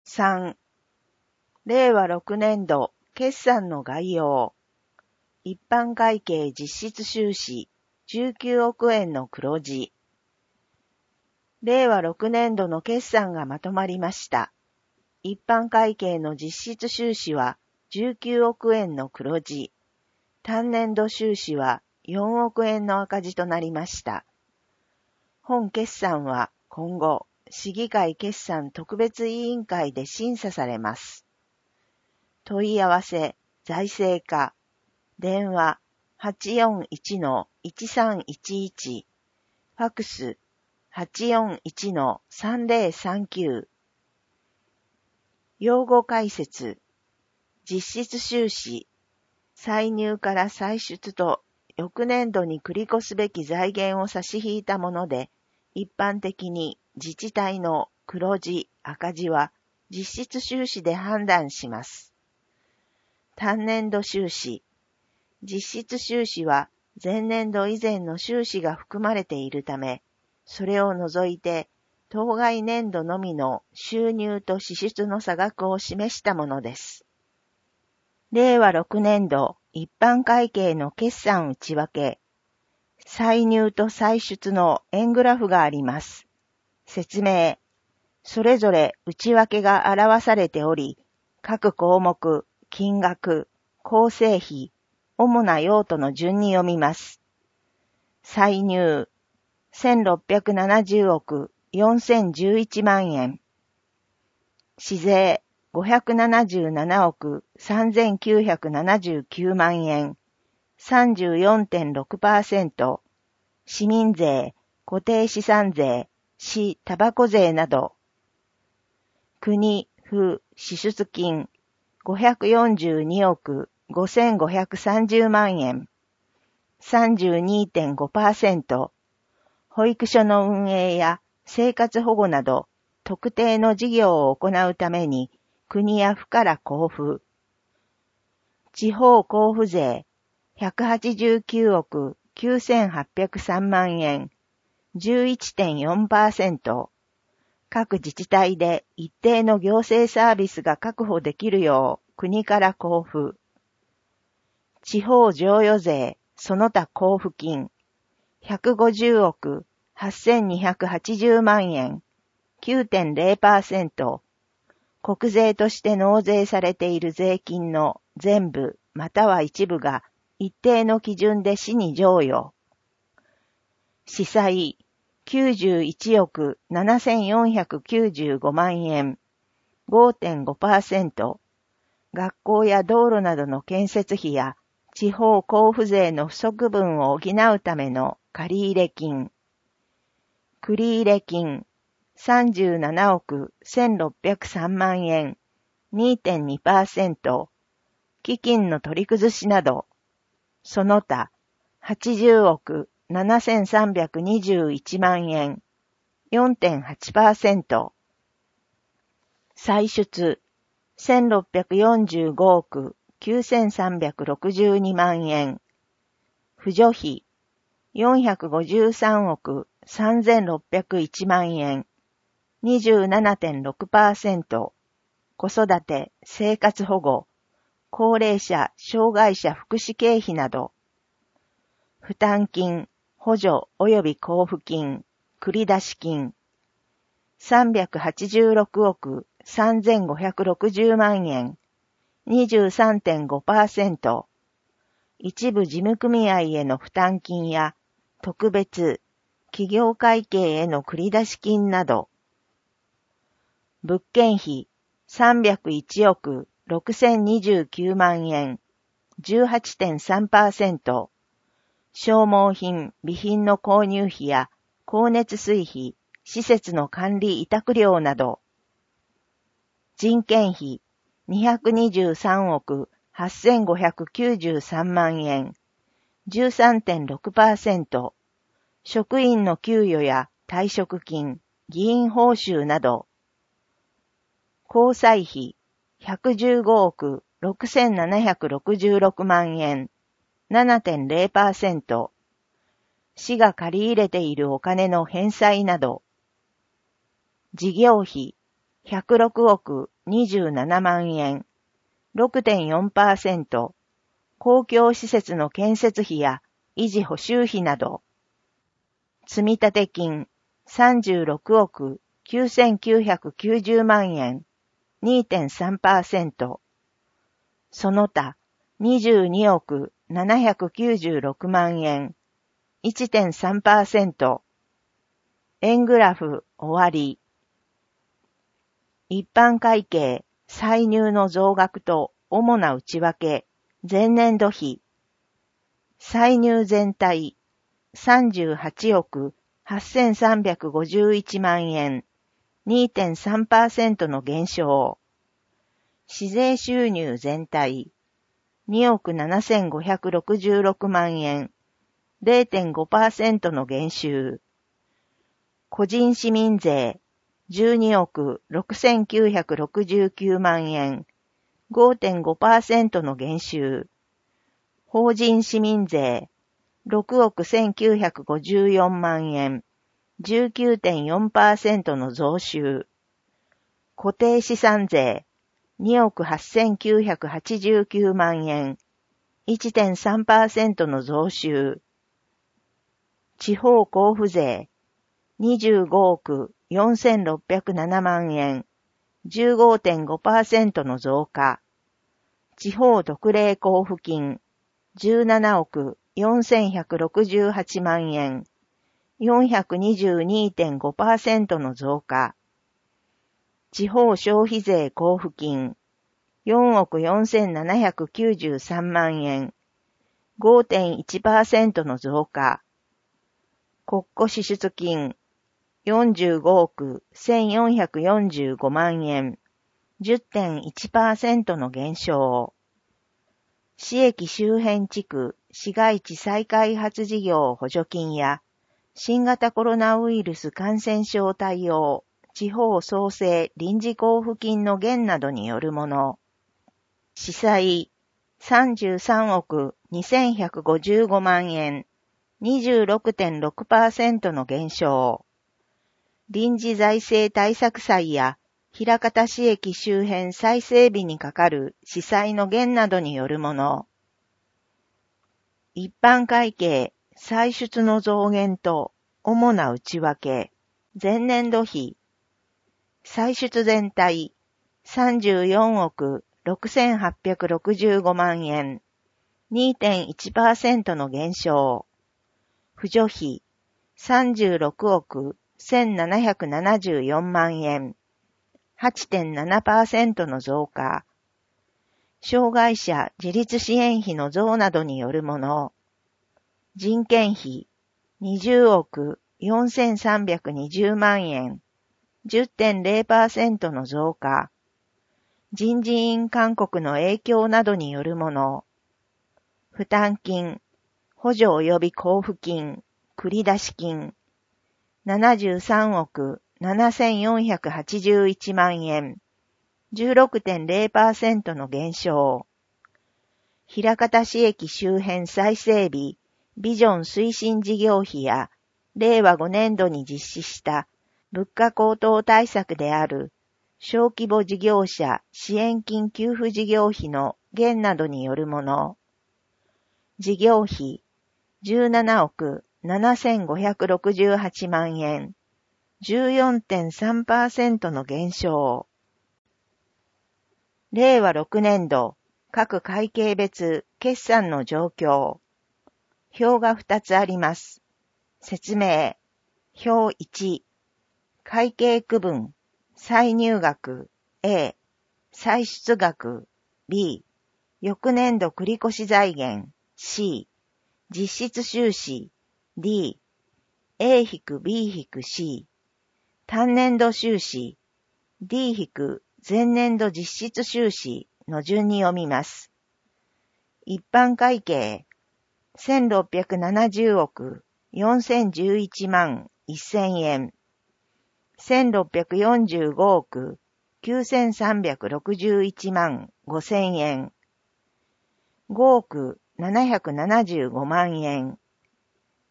3、令和6年度決算の概要。一般会計実質収支19億円の黒字。令和6年度の決算がまとまりました。一般会計の実質収支は19億円の黒字。単年度収支は4億円の赤字となりました。本決算は今後、市議会決算特別委員会で審査されます。問い合わせ、財政課、電話 841-1311、ファクス 841-3039。用語解説、実質収支、歳入から歳出と翌年度に繰り越すべき財源を差し引いたもので、一般的に自治体の黒字、赤字は実質収支で判断します。単年度収支、実質収支は前年度以前の収支が含まれているため、それを除いて当該年度のみの収入と支出の差額を示したものです。令和6年度一般会計の決算内訳、歳入と歳出の円グラフがあります。説明、それぞれ内訳が表されており、各項目、金額、構成比、主な用途の順に読みます。歳入、1670億4011万円。市税、577億3979万円。34.6%。市民税、固定資産税、市タバコ税など。国、府、支出金、542億5530万円。32.5%。保育所の運営や生活保護など特定の事業を行うために国や府から交付。地方交付税189億9803万円。11.4%。各自治体で一定の行政サービスが確保できるよう国から交付。地方譲与税その他交付金150億8280万円。9.0%。国税として納税されている税金の全部または一部が一定の基準で市に譲与。司祭91億7495万円。5.5%。学校や道路などの建設費や地方交付税の不足分を補うための借入金。繰入金37億1603万円。2.2%。基金の取り崩しなど。その他80億7321万円。4.8%。歳出1645億9362万円。扶助費453億3601万円。27.6%。子育て、生活保護、高齢者、障害者福祉経費など。負担金、補助及び交付金、繰出金。386億3560万円。23.5%。一部事務組合への負担金や特別、企業会計への繰出金など。物件費301億6029万円。18.3%。消耗品、備品の購入費や光熱水費、施設の管理委託料など。人件費223億8593万円。13.6%。職員の給与や退職金、議員報酬など。交際費115億6766万円。7.0%。市が借り入れているお金の返済など。事業費 106億27万円、6.4%、公共施設の建設費や維持補修費など、積立金36億9990万円、2.3%、その他22億796万円、1.3%、円グラフ終わり。一般会計歳入の増額と主な内訳、前年度比。歳入全体38億8351万円、2.3% の減少。市税収入全体2億7566万円、0.5% の減収。個人市民税12億6969万円、5.5% の減収。法人市民税6億1954万円、19.4% の増収。固定資産税2億8989万円、1.3% の増収。地方交付税25億4607万円、15.5% の増加。地方特例交付金17億4168万円、422.5% の増加。地方消費税交付金4億4793万円、5.1% の増加。国庫支出金45億1445万円、10.1% の減少。市駅周辺地区市街地再開発事業補助金や新型コロナウイルス感染症対応地方創生臨時交付金の減などによるもの。市債33億2155万円、26.6% の減少。臨時財政対策債や枚方市駅周辺再整備にかかる市債の減などによるもの。一般会計歳出の増減と主な内訳、前年度比。歳出全体34億6865万円、2.1% の減少。扶助費36億1774万円、8.7% の増加。障害者自立支援費の増などによるもの。人件費20億4320万円、10.0% の増加。人事院勧告の影響などによるもの。負担金、補助及び交付金、繰出金、73億7481万円、16.0% の減少。枚方市駅周辺再整備、ビジョン推進事業費や、令和5年度に実施した物価高騰対策である小規模事業者支援金給付事業費の減などによるもの。事業費17億7568万円、14.3% の減少。令和6年度各会計別決算の状況。表が2つあります。説明。表1。会計区分。歳入額 A。歳出額 B。翌年度繰越財源 C。実質収支 D。A-B-C。単年度収支 D- 前年度実質収支の順に読みます。一般会計1670億4011万1000円、1645億9361万5000円、5億775万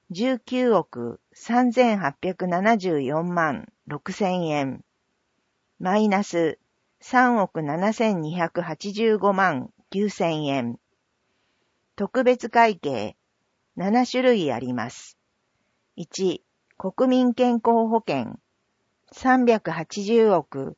円、19億3874万6000円、 マイナス3億7285万9000円。特別会計7種類あります。1、国民健康保険380億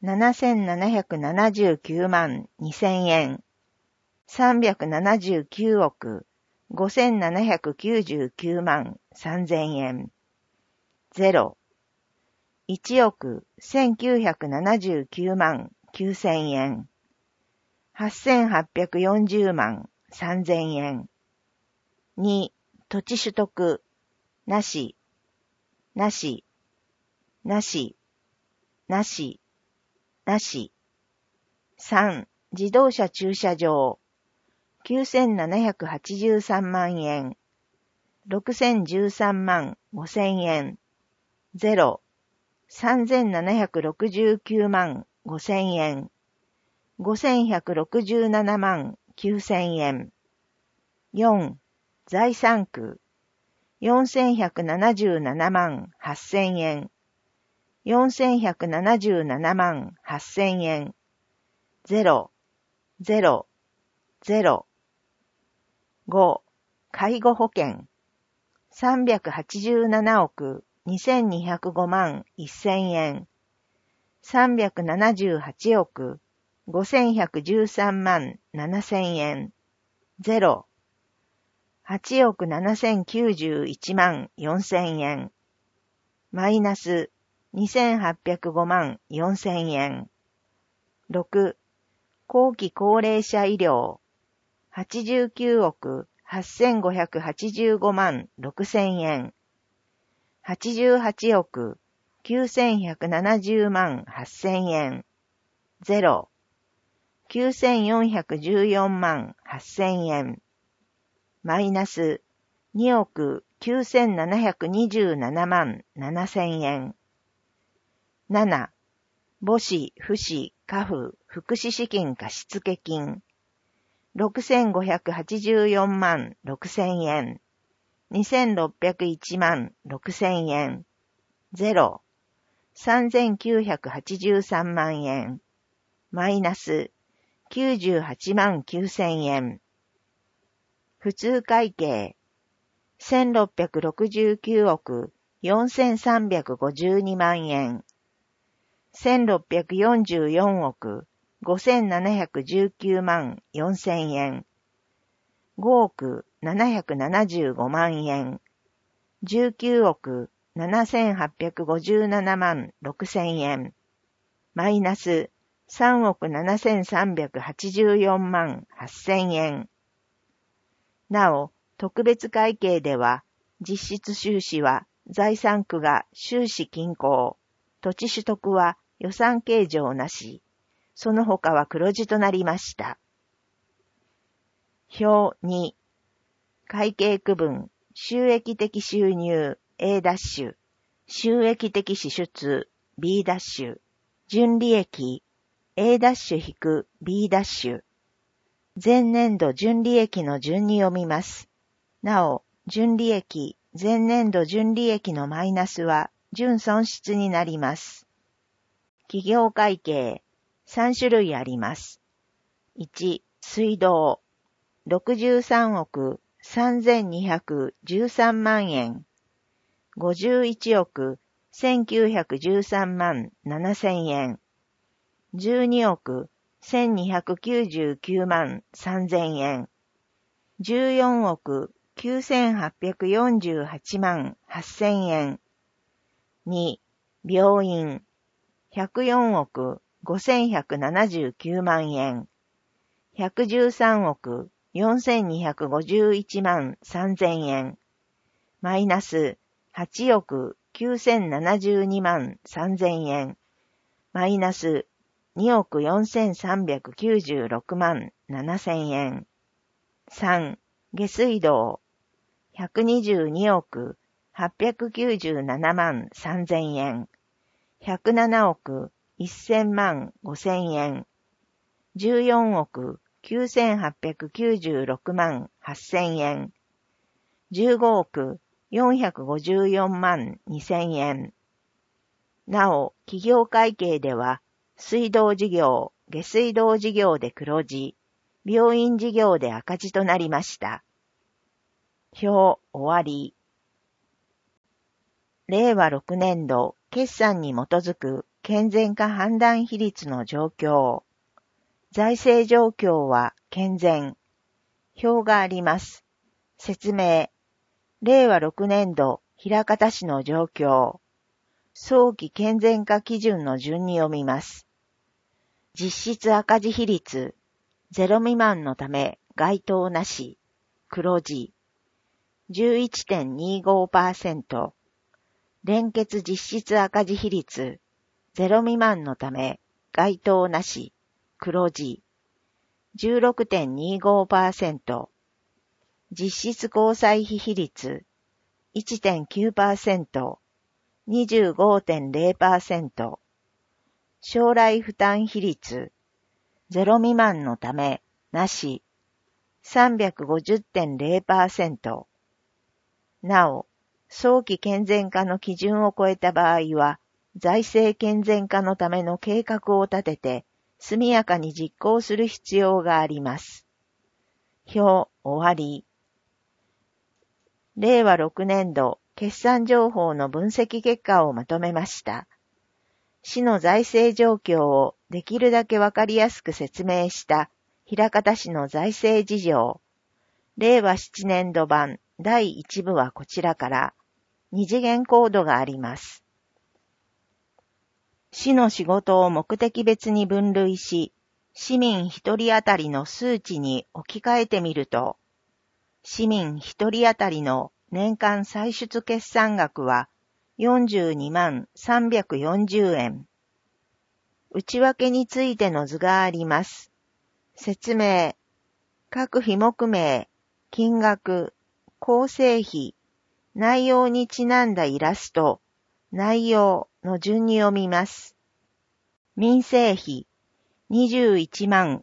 7779万2000円。379億5799万3000円。0、1億1979万9000円。8840万3000円。2、土地取得、なし、なし、なし、なし、なし。3、自動車駐車場、9783万円。6013万5000円。0、3769万5000円。5167万9000円。4、財産区、4177万8000円。4177万8000円。0、0、0。5、介護保険、387億2205万1000円。378億5113万7000円。0、8億7091万4000円。マイナス2805万4000円。6、後期高齢者医療、89億8585万6000円。88億9170万8000円。0、9414万8000円。マイナス2億9727万7000円。7、母子、父子、家父、福祉資金貸付金。6584万6000円。2601万6000円。0、3983万円。マイナス98万9000円。普通会計1669億4352万円。1644億5719万4000円。5億775万円。19億7857万6000円。マイナス3億7384万8000円。なお、特別会計では、実質収支は財産区が収支均衡、土地取得は予算計上なし、その他は黒字となりました。表2、会計区分、収益的収入 A'、収益的支出 B'、純利益 A'-B'、前年度純利益の順に読みます。なお、純利益、前年度純利益のマイナスは純損失になります。企業会計、3種類あります。1、水道、63億3213万円。51億1913万7000円。12億1299万3000円。14億9848万8000円。2、病院、104億5179万円。113億4251万3000円。マイナス8億9072万3000円。マイナス2億4396万7000円。3、下水道、122億897万3000円。107億1000万5000円。14億9896万8000円。15億454万2000円。なお、企業会計では、 水道事業、下水道事業で黒字、病院事業で赤字となりました。表終わり。令和6年度決算に基づく健全化判断比率の状況。財政状況は健全。表があります。説明。令和6年度枚方市の状況。早期健全化基準の順に読みます。実質赤字比率。0未満のため該当なし。黒字。11.25%。連結実質赤字比率。0未満のため該当なし。黒字。16.25%。実質交際費比率。1.9%。25.0%。将来負担比率。0未満のためなし。350.0%。なお、早期健全化の基準を超えた場合は、財政健全化のための計画を立てて、速やかに実行する必要があります。表終わり。令和6年度決算情報の分析結果をまとめました。市の財政状況をできるだけわかりやすく説明した枚方市の財政事情。令和7年度版第1部はこちらから2次元コードがあります。市の仕事を目的別に分類し、市民1人当たりの数値に置き換えてみると、市民1人当たりの年間歳出決算額は42万340円。内訳についての図があります。説明。各費目名、金額、構成費、内容にちなんだイラスト、内容の順に読みます。民生費、21万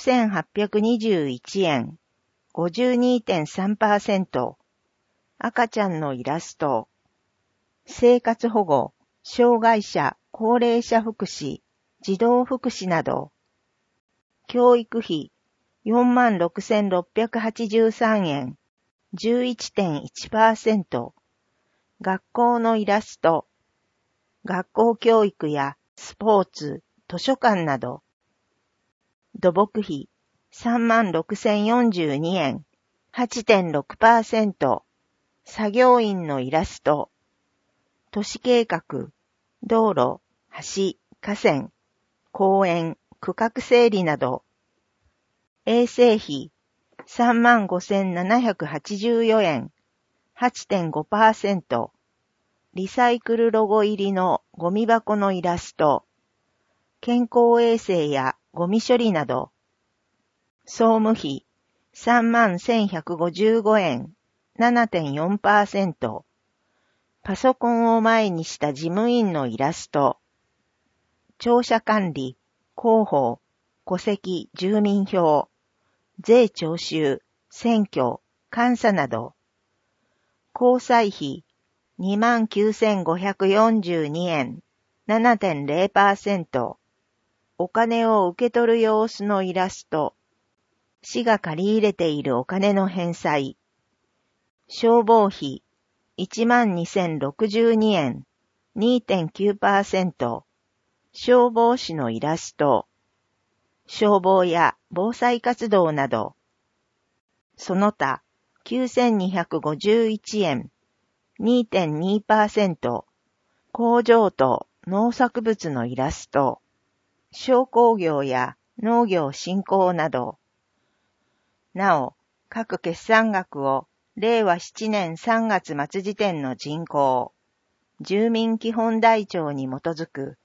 9821円、52.3%。赤ちゃんのイラスト。生活保護、障害者、高齢者福祉、児童福祉など。教育費、46,683円、11.1%。学校のイラスト。学校教育やスポーツ、図書館など。土木費、36,042円、8.6%。作業員のイラスト。都市計画、道路、橋、河川、公園、区画整理など。衛生費、35,784円、8.5%。リサイクルロゴ入りのゴミ箱のイラスト。健康衛生やゴミ処理など。総務費、31,155円、7.4%。パソコンを前にした事務員のイラスト。庁舎管理、広報、戸籍、住民票、税徴収、選挙、監査など。交際費、29,542円、7.0%。お金を受け取る様子のイラスト。市が借り入れているお金の返済。消防費、12,062円、2.9%。消防士のイラスト。消防や防災活動など。その他、9,251円、2.2%。工場と農作物のイラスト。商工業や農業振興など。なお、各決算額を令和7年3月末時点の人口、住民基本台帳に基づく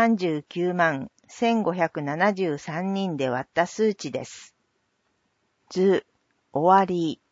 39万1,573人で割った数値です。図、終わり。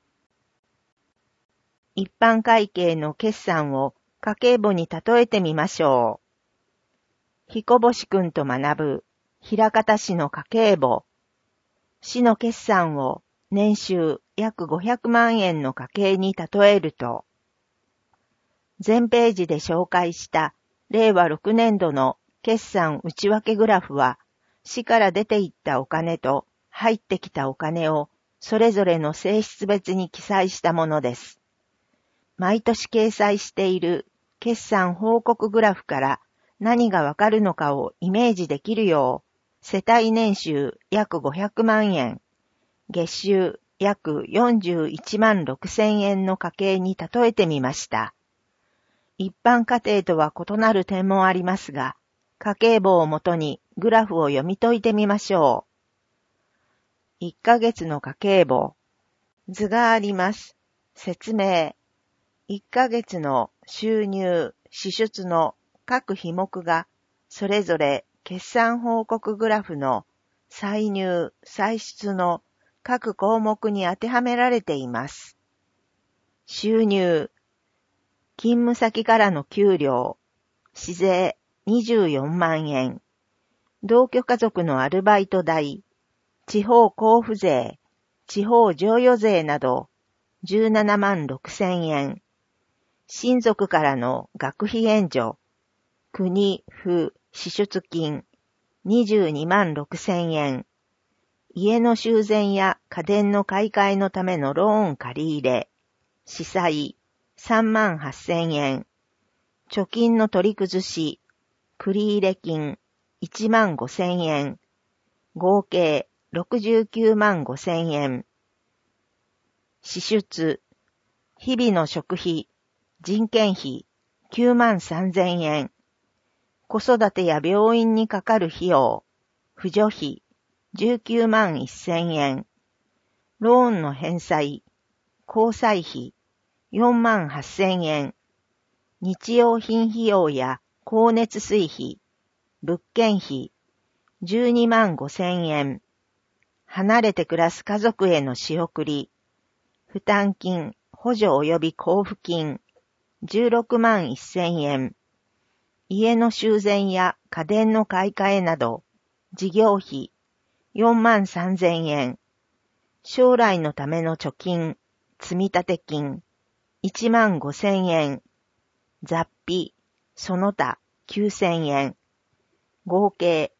一般会計の決算を家計簿に例えてみましょう。彦星くんと学ぶ枚方市の家計簿。市の決算を年収約500万円の家計に例えると、前ページで紹介した令和6年度の決算内訳グラフは、市から出ていったお金と入ってきたお金をそれぞれの性質別に記載したものです。毎年掲載している決算報告グラフから何がわかるのかをイメージできるよう、世帯年収約500万円、月収約41万6千円の家計に例えてみました。一般家庭とは異なる点もありますが、家計簿をもとにグラフを読み解いてみましょう。1ヶ月の家計簿。図があります。説明。1ヶ月の収入、支出の各費目がそれぞれ決算報告グラフの歳入、歳出の各項目に当てはめられています。収入。勤務先からの給料、市税24万円、同居家族のアルバイト代、地方交付税、地方譲与税など17万6千円、親族からの学費援助、国、府、支出金22万6千円、家の修繕や家電の買い替えのためのローン借り入れ、司債3万8千円、貯金の取り崩し、繰入金1万5千円、合計69万5千円。支出、日々の食費、人件費9万3千円、子育てや病院にかかる費用、扶助費19万1千円、ローンの返済、交際費4万8千円、日用品費用や光熱水費、物件費12万5千円、離れて暮らす家族への仕送り、負担金、補助及び交付金16万1千円、家の修繕や家電の買い替えなど、事業費4万3千円、将来のための貯金、積立金1万5千円、雑費、その他9千円、合計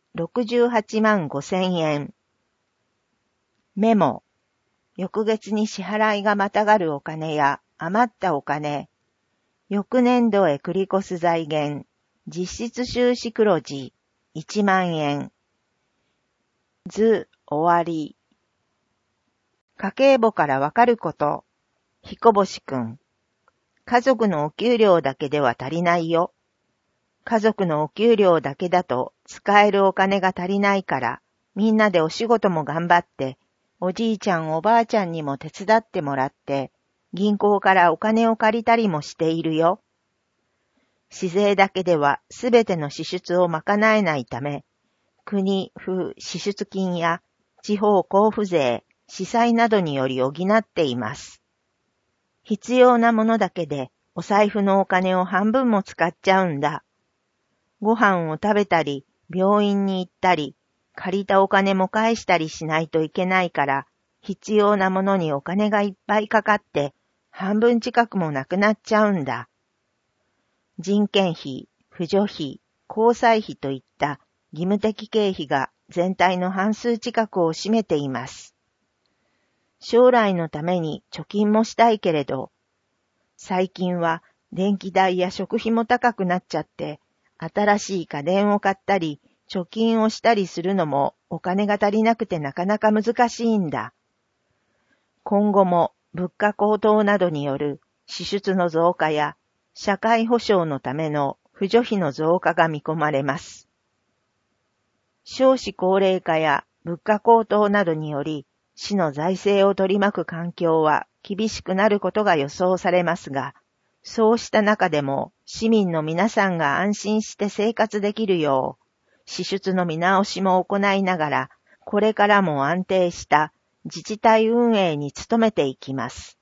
68万5千円。メモ。翌月に支払いがまたがるお金や余ったお金、翌年度へ繰り越す財源、実質収支黒字1万円。図終わり。家計簿からわかること。彦星くん。家族のお給料だけでは足りないよ。家族のお給料だけだと使えるお金が足りないから、みんなでお仕事も頑張って、おじいちゃんおばあちゃんにも手伝ってもらって、銀行からお金を借りたりもしているよ。市税だけではすべての支出を賄えないため、国、府、支出金や地方交付税、司債などにより補っています。必要なものだけでお財布のお金を半分も使っちゃうんだ。ご飯を食べたり、病院に行ったり、借りたお金も返したりしないといけないから、必要なものにお金がいっぱいかかって、半分近くもなくなっちゃうんだ。人件費、扶助費、交際費といった義務的経費が全体の半数近くを占めています。将来のために貯金もしたいけれど、最近は電気代や食費も高くなっちゃって、新しい家電を買ったり、貯金をしたりするのもお金が足りなくてなかなか難しいんだ。今後も物価高騰などによる支出の増加や社会保障のための扶助費の増加が見込まれます。少子高齢化や物価高騰などにより、市の財政を取り巻く環境は厳しくなることが予想されますが、そうした中でも市民の皆さんが安心して生活できるよう、支出の見直しも行いながら、これからも安定した自治体運営に努めていきます。